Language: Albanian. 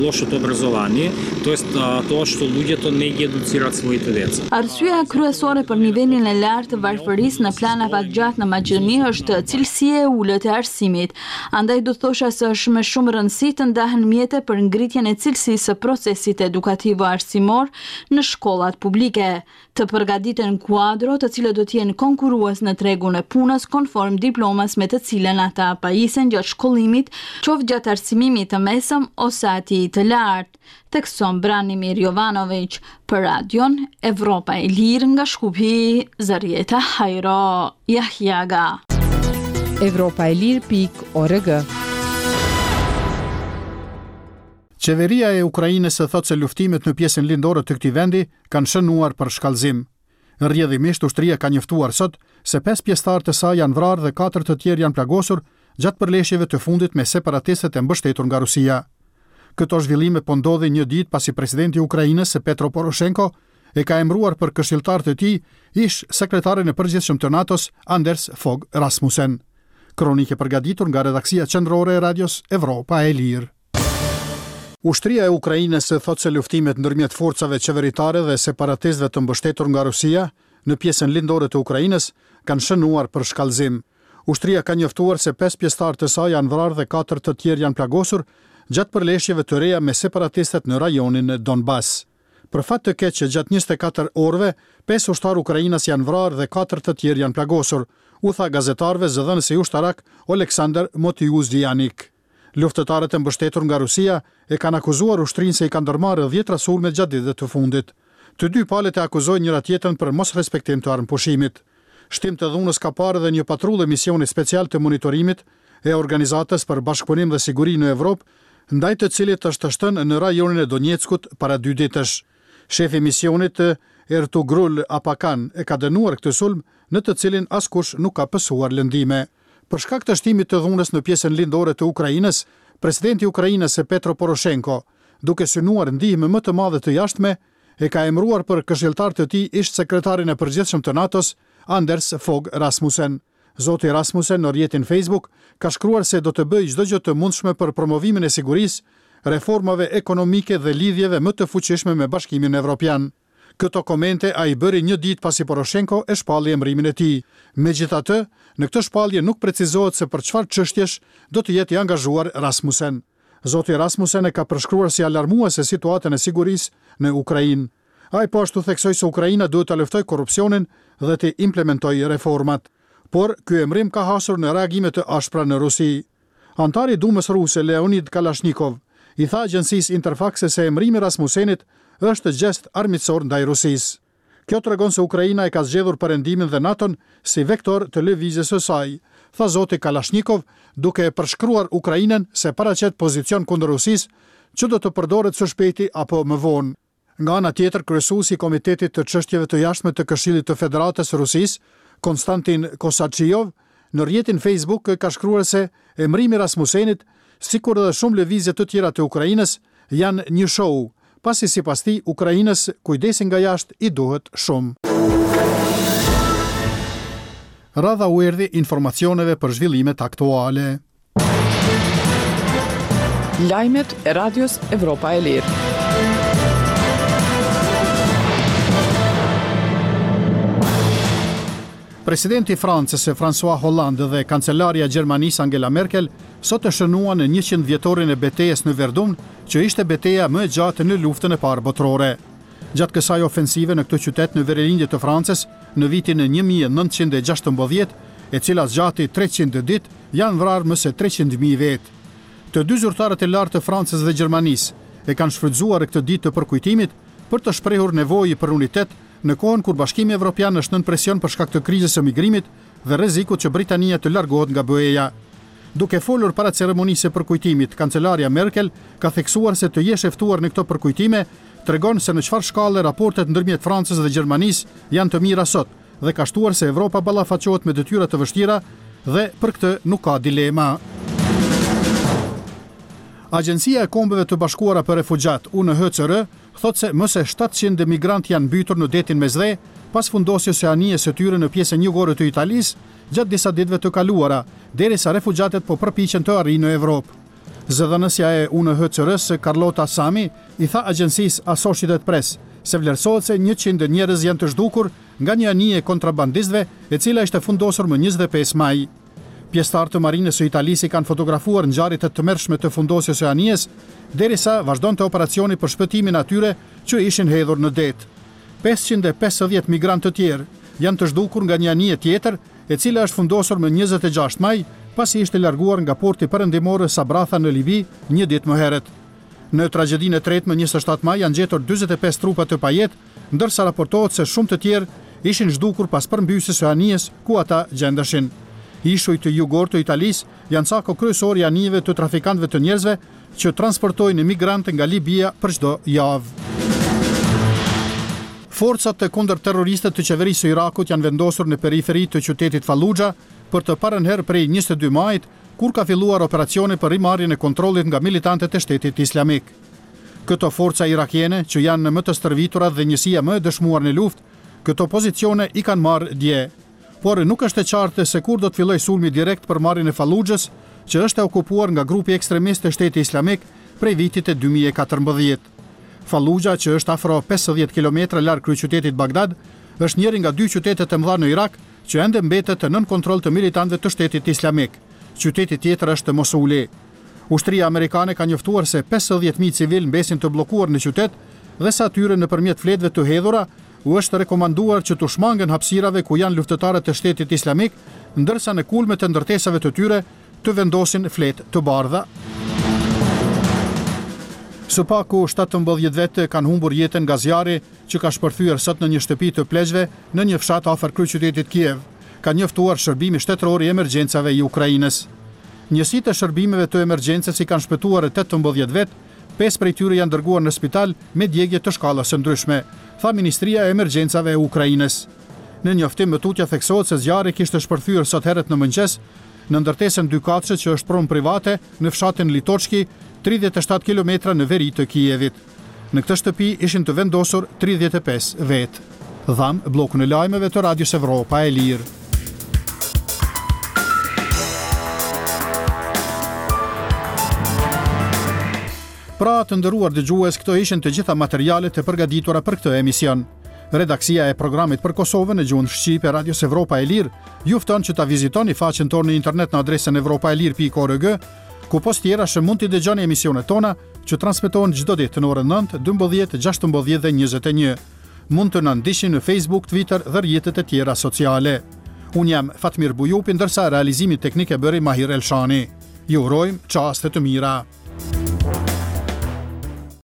Лошото образование, тоест тоа што луѓето не ги едуцираат своите деца. Arsyeja kryesore për nivelin e lartë të varfërisë në planava të gjatë në Maqedoni është cilësia e ulët e arsimit. Andaj do thosha se është me shumë rëndësi të ndahen mjete për ngritjen e cilësisë së procesit edukativo-arsimor në shkollat publike, të përgatiten kuadro të cilët do të jenë konkurrues në tregun e punës konform diplomas me të cilën ata pajisen gjatë shkollimit, qoftë gjatë arsimimit të mesëm ose atij të lartë. Tekson Branimir Jovanović për Radion Evropa e Lirë nga Shkupi, Zarieta Hajro Jahjaga. Evropaelir.org. Qeveria e Ukrainës thotë se luftimet në pjesën lindore të këtij vendi kanë shënuar për shkallëzim. Rrjedhimisht ushtria ka njoftuar sot se 5 pjesëtarë të saj janë vrarë dhe 4 të tjerë janë plagosur gjatë përleshjeve të fundit me separatistët e mbështetur nga Rusia. Këto zhvillime po ndodhin një ditë pasi presidenti i Ukrainës, Petro Poroshenko, e ka emëruar për këshilltar të tij ish sekretarin e përgjithshëm të NATO-s, Anders Fogh Rasmussen. Kronikë përgatitur nga redaksia qendrore e Radios Evropa e Lirë. Ushtria e Ukrainës thotë se luftimet ndërmjet forcave qeveritare dhe separatistëve të mbështetur nga Rusia në pjesën lindore të Ukrainës kanë shënuar për shkallëzim. Ushtria ka njoftuar se 5 pjesëtarë të saj janë vrarë dhe 4 të tjerë janë plagosur gjatë përleshjeve të reja me separatistët në rajonin Donbas. Për fat të keq që gjatë 24 orëve, 5 ushtarë ukrainas janë vrarë dhe 4 të tjerë janë plagosur, u tha gazetarëve zëdhënësi ushtarak Oleksandr Motiuzdianik. Luftëtarët e mbështetur nga Rusia e kanë akuzuar ushtrinë se i kanë ndërmarrë 10 sulme gjatë ditëve të fundit. Të dy palët e akuzojnë njëra tjetrën për mos respektim të armëpushimit. Shtim të dhunës ka parë dhe një patrullë misioni special të monitorimit e Organizatës për Bashkëpunim dhe Siguri në Evropë, ndaj të cilit është shtënë në rajonin e Donjeckut para 2 ditësh. Shefi misionit Ertugrul Apakan e ka dënuar këtë sulm në të cilin askush nuk ka pësuar lëndime. Për shkak të shtimit të dhunës në pjesën lindore të Ukrainës, presidenti i Ukrainës Petro Poroshenko, duke synuar ndihmë më të madhe të jashtme, e ka emëruar për këshilltar të tij ish sekretarin e përgjithshëm të NATO-s, Anders Fogh Rasmussen. Zoti Rasmussen në rrjetin Facebook ka shkruar se do të bëjë çdo gjë të mundshme për promovimin e sigurisë, reformave ekonomike dhe lidhjeve më të fuqishme me Bashkimin Evropian. Këto komente ai bëri një ditë pasi Poroshenko e shpalli emërimin e tij. Megjithatë, në këtë shpallje nuk precizohet se për çfarë çështjesh do të jetë i angazhuar Rasmussen. Zoti Rasmussen e ka përshkruar si alarmuese situatën e sigurisë në Ukrainë. Ai po ashtu theksoi se Ukraina duhet ta luftojë korrupsionin dhe të implementojë reformat. Por ky emërim ka hasur në reagime të ashpra në Rusi. Antari i Dumës ruse Leonid Kalashnikov i tha agjencisë Interfax se emërimi i Rasmussenit është gest armiqësor ndaj Rusisë. Kjo tregon se Ukraina e ka zgjedhur perëndimin dhe NATO-n si vektor të lëvizjes së saj, tha zoti Kalashnikov, duke e përshkruar Ukrainën se paraqet pozicion kundër Rusisë që do të përdoret së shpejti apo më vonë. Nga ana tjetër, kryesuesi i Komitetit të Çështjeve të Jashtme të Këshillit të Federatës së Rusisë, Konstantin Kosachijov, në rrjetin Facebook ka shkruar se emërimi i Rasmussenit, sikur edhe shumë lëvizje të tjera të Ukrainës, janë një show, pasi sipas tij Ukrainës kujdesi nga jashtë i duhet shumë. Radha u erdhi informacioneve për zhvillimet aktuale. Lajmet e Radios Evropa e Lirë. Presidenti i Francës François Hollande dhe kancelaria e Gjermanisë Angela Merkel sot e shënuan në 100 vjetorin e betejës në Verdun, që ishte beteja më e gjatë në luftën e parë botërore. Gjatë kësaj ofensive në këtë qytet në verilinje të Francës, në vitin 1916, e cila zgjati 300 ditë, janë vrarë më se 300.000 vetë. Të dy zyrtarët e lartë të Francës dhe Gjermanisë e kanë shfrytzuar këtë ditë të përkujtimit për të shprehur nevojë për unitet në kohën kur Bashkimi Evropian është nën presion për shkak të krizës së migrimit dhe rrezikut që Britania të largohet nga BE-ja. Duke folur para ceremonisë së përkujtimit, kancelaria Merkel ka theksuar se të jesh e ftuar në këto përkujtime tregon se në çfarë shkallë raportet ndërmjet Francës dhe Gjermanisë janë të mira sot dhe ka shtuar se Evropa ballafaqohet me detyra të vështira dhe për këtë nuk ka dilema. Agjencia e Kombeve të Bashkuara për Refugjat, UNHCR, thot se më se 700 migrantë janë mbytur në detin Mesdhe pas fundosjes së anijes së tyre në pjesën jugore të Italisë gjatë disa ditëve të kaluara, derisa refugjatët po përpiqen të arrijnë në Evropë. Zëdhënësja e UNHCR-s Carlota Sami i tha agjencisë Associated Press se vlerësohet se 100 njerëz janë të zhdukur nga një anije kontrabandistëve e cila ishte fundosur më 25 maj. Pjesëtarë të marinës së Italisë kanë fotografuar ngjarjet e tmerrshme të fundosjes së anijes, derisa vazhdonte operacioni për shpëtimin atyre që ishin hedhur në det. 550 migrantë të tjerë janë të zhdukur nga një anije tjetër, e cila është fundosur më 26 maj, pasi ishte larguar nga porti perëndimor Sabratha në Libi një ditë më herët. Në tragjedinë e tretë më 27 maj janë gjetur 45 trupa të pajet, ndërsa raportohet se shumë të tjerë ishin zhdukur pas përmbysjes së anijes ku ata gjendeshin. Ishuj të jugor të Italisë janë cako kryesor i anijeve të trafikantëve të njerëzve që transportojnë migrantë nga Libia për çdo javë. Forcat e kundërterroriste të qeverisë së Irakut janë vendosur në periferi të qytetit Fallujah për të parën herë prej 22 majit, kur ka filluar operacioni për rimarrjen e kontrollit nga militantët e Shtetit Islamik. Këto forca irakiene, që janë në më të stërviturat dhe njësia më e dëshmuar në luftë, këto pozicione i kanë marrë dje. Por nuk është e qartë se kur do të fillojë sulmi direkt për marrjen e Fallujahs, që është e okupuar nga grupi ekstremist të Shtetit Islamik prej vitit e 2014. Fallujah, që është afro 50 km larg kryeqytetit Bagdad, është njëri nga 2 qytetet e mëdha në Irak që ende mbetet nën kontroll të militantëve të Shtetit Islamik. Qyteti tjetër është Mosuli. Ushtria amerikane ka njoftuar se 50.000 civil mbesin të bllokuar në qytet dhe sa atyre nëpërmjet fletëve të hedhura u është rekomanduar që të shmangen hapësirave ku janë luftëtarët e Shtetit Islamik, ndërsa në kulme të ndërtesave të tyre të vendosin fletë të bardha. Së paku 17 vete kanë humbur jetën nga zjarri që ka shpërthyer sot në një shtëpi të pleqve në një fshat afër kryeqytetit Kiev, ka njoftuar shërbimi shtetëror i emergjencave i Ukrainës. Njësitë e shërbimeve të emergjencës i kanë shpëtuar 18 vet, 5 prej tyre janë dërguar në spital me djegje të shkallës së ndryshme, tha Ministria e Emergjencave e Ukrainës. Në njoftim më tutje theksohet se zjarri kishte shpërthyer sot herët në mëngjes në ndërtesën 2 katëshe që është pronë private në fshatin Litochki, 37 km në veri të Kijevit. Në këtë shtëpi ishin të vendosur 35 vetë. Dham blokun e lajmeve të Radios Evropa e Lirë. Pra të nderuar dëgjues, këto ishin të gjitha materialet e përgatitura për këtë emision. Redaksia e programit për Kosovën në gjuhën shqipe e Radios Evropa e Lirë ju fton që ta vizitoni faqen tonë në internet në adresën evropaelir.org, ku post tjera që mund t'i dëgjoni emisionet tona që transmetohen çdo ditë në orën 9, 12, 16 dhe 21. Mund të na ndiqni në Facebook, Twitter dhe rrjetet e tjera sociale. Unë jam Fatmir Bujupi, ndërsa realizimin teknik e bëri Mahir Elshani. Ju urojmë çaste të mira.